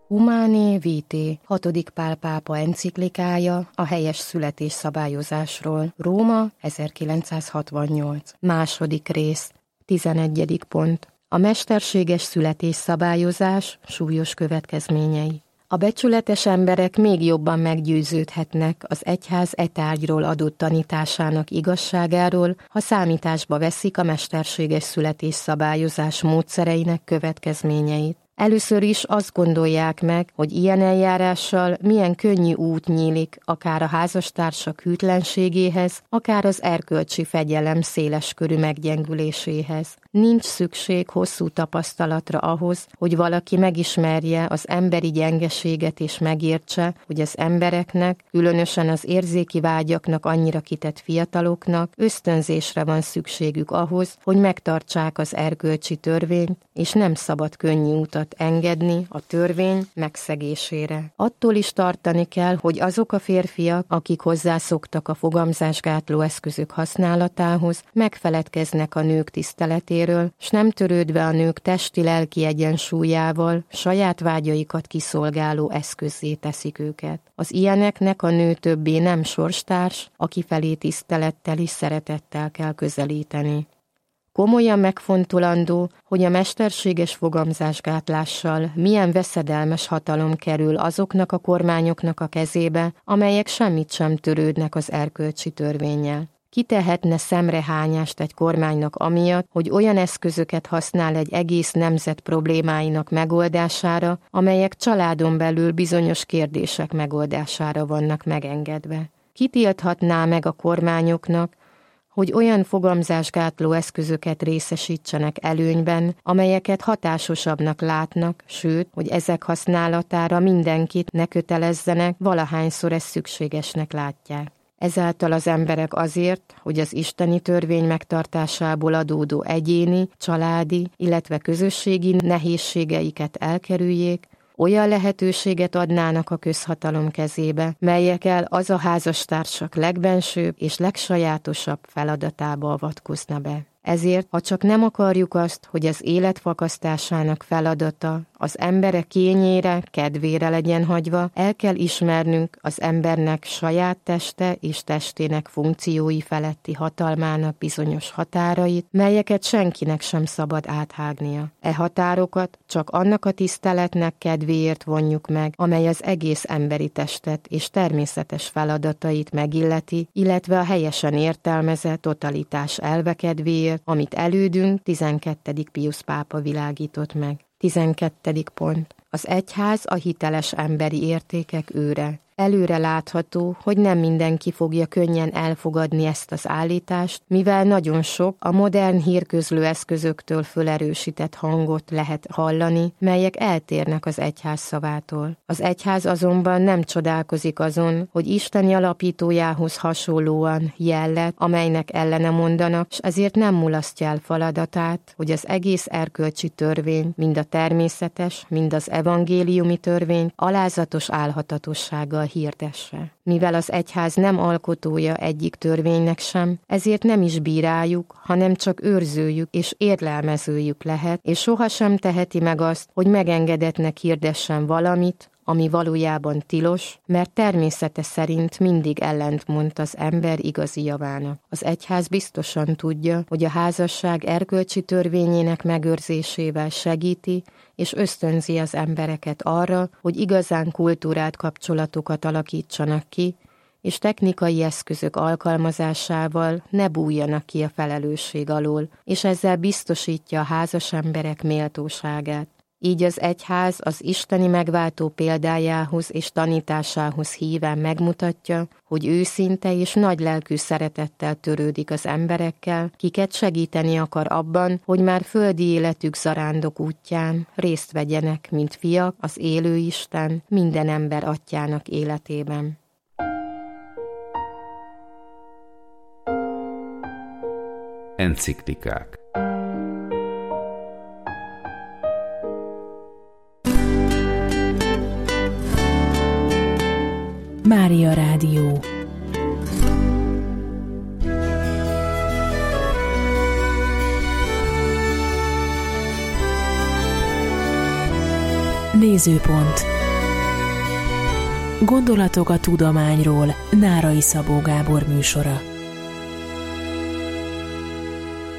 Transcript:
Humanae Vitae, 6. Pál pápa enciklikája a helyes születés szabályozásról, Róma, 1968. Második rész, 11. pont. A mesterséges születésszabályozás súlyos következményei. A becsületes emberek még jobban meggyőződhetnek az egyház e tárgyról adott tanításának igazságáról, ha számításba veszik a mesterséges születésszabályozás módszereinek következményeit. Először is azt gondolják meg, hogy ilyen eljárással milyen könnyű út nyílik akár a házastársak hűtlenségéhez, akár az erkölcsi fegyelem széles körű meggyengüléséhez. Nincs szükség hosszú tapasztalatra ahhoz, hogy valaki megismerje az emberi gyengeséget és megértse, hogy az embereknek, különösen az érzéki vágyaknak annyira kitett fiataloknak ösztönzésre van szükségük ahhoz, hogy megtartsák az erkölcsi törvényt, és nem szabad könnyű utat engedni a törvény megszegésére. Attól is tartani kell, hogy azok a férfiak, akik hozzászoktak a fogamzásgátló eszközök használatához, megfeledkeznek a nők tiszteletéről, s nem törődve a nők testi-lelki egyensúlyával, saját vágyaikat kiszolgáló eszközzé teszik őket. Az ilyeneknek a nő többé nem sorstárs, aki felé tisztelettel és szeretettel kell közelíteni. Komolyan megfontolandó, hogy a mesterséges fogamzásgátlással milyen veszedelmes hatalom kerül azoknak a kormányoknak a kezébe, amelyek semmit sem törődnek az erkölcsi törvénnyel. Ki tehetne szemrehányást egy kormánynak amiatt, hogy olyan eszközöket használ egy egész nemzet problémáinak megoldására, amelyek családon belül bizonyos kérdések megoldására vannak megengedve? Ki tilthatná meg a kormányoknak, hogy olyan fogamzásgátló eszközöket részesítsenek előnyben, amelyeket hatásosabbnak látnak, sőt, hogy ezek használatára mindenkit ne kötelezzenek, valahányszor ezt szükségesnek látják. Ezáltal az emberek azért, hogy az isteni törvény megtartásából adódó egyéni, családi, illetve közösségi nehézségeiket elkerüljék, olyan lehetőséget adnának a közhatalom kezébe, melyekkel az a házastársak legbensőbb és legsajátosabb feladatába avatkozna be. Ezért, ha csak nem akarjuk azt, hogy az élet fakasztásának feladata az emberek kényére, kedvére legyen hagyva, el kell ismernünk az embernek saját teste és testének funkciói feletti hatalmának bizonyos határait, melyeket senkinek sem szabad áthágnia. E határokat csak annak a tiszteletnek kedvéért vonjuk meg, amely az egész emberi testet és természetes feladatait megilleti, illetve a helyesen értelmezett totalitás elve kedvéért, amit elődünk 12. Piusz pápa világított meg. 12. pont. Az egyház a hiteles emberi értékek őre. Előre látható, hogy nem mindenki fogja könnyen elfogadni ezt az állítást, mivel nagyon sok a modern hírközlő eszközöktől fölerősített hangot lehet hallani, melyek eltérnek az egyház szavától. Az egyház azonban nem csodálkozik azon, hogy isteni alapítójához hasonlóan jellet, amelynek ellene mondanak, s ezért nem mulasztja el feladatát, hogy az egész erkölcsi törvény, mind a természetes, mind az evangéliumi törvény alázatos álhatatossággal hirdesse. Mivel az egyház nem alkotója egyik törvénynek sem, ezért nem is bíráljuk, hanem csak őrzőjük és érlelmezőjük lehet, és sohasem teheti meg azt, hogy megengedetnek hirdessen valamit, ami valójában tilos, mert természete szerint mindig ellentmond az ember igazi javának. Az egyház biztosan tudja, hogy a házasság erkölcsi törvényének megőrzésével segíti, és ösztönzi az embereket arra, hogy igazán kultúrált kapcsolatokat alakítsanak ki, és technikai eszközök alkalmazásával ne bújjanak ki a felelősség alól, és ezzel biztosítja a házas emberek méltóságát. Így az egyház az isteni megváltó példájához és tanításához híven megmutatja, hogy őszinte és nagy lelkű szeretettel törődik az emberekkel, kiket segíteni akar abban, hogy már földi életük zarándok útján részt vegyenek, mint fiak, az élő Isten minden ember atyjának életében. Enciklikák. Mária Rádió. Nézőpont. Gondolatok a tudományról. Nárai Szabó Gábor műsora.